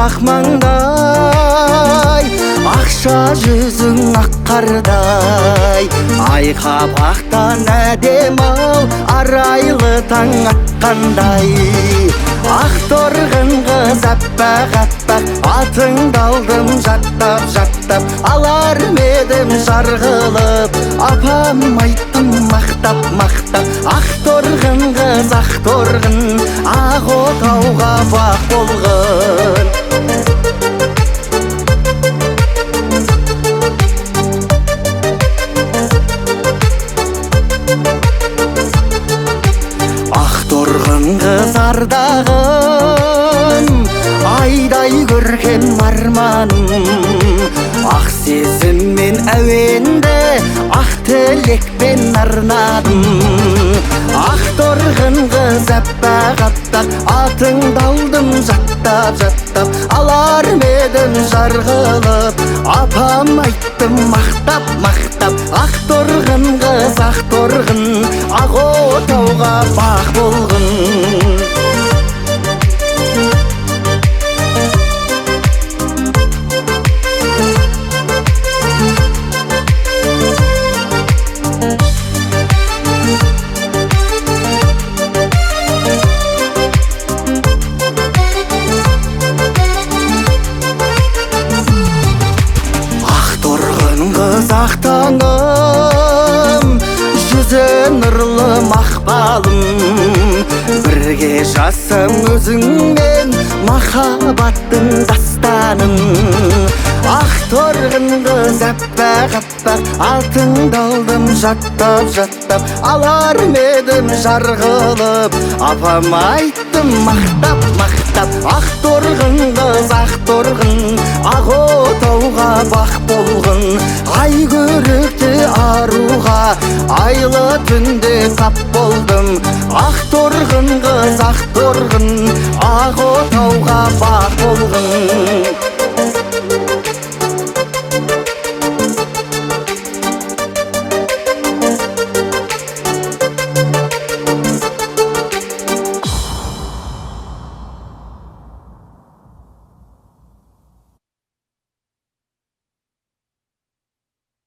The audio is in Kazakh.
ақ маңдай, ақша жүзің ақ қардай. Айқапақтан әдем-ау, арайлы таң атқандай. Ақ торғын қыз аппақ-аппақ, атыңды алдым жаттап-жаттап. Алар медім жар қылып, апам айттым мақтап-мақтап. Ақ торғын қыз, ақ торғын, ақ отауға бақ болғын. Қыз ардағым, айдай көркем арманым. Ақ сезіммен әуенді, ақ тілекпен арнадым. Ақ торғын қыз аппақ-аппақ, атыңды алдым жаттап-жаттап. Алар медім жар қылып, апам айттым мақтап-мақтап. Ақ торғын қыз, ақ торғын, ақ отауға бақ болғын. Ақ таңым, жүзі нұрлы мақпалым. Бірге жазсам өзіңмен махаббаттың дастанын. Ақ торғын қыз аппақ-аппақ, атыңды алдым жаттап-жаттап. Алар медім жар қылып, апам айттым мақтап-мақтап. Ақ торғын қыз, ақ торғын, ақ отауға бақ болғын. Ай көрікті аруға, айлы түнде тап болдым. Ақ торғын қыз, ақ торғын, ақ отауға бақ болғын.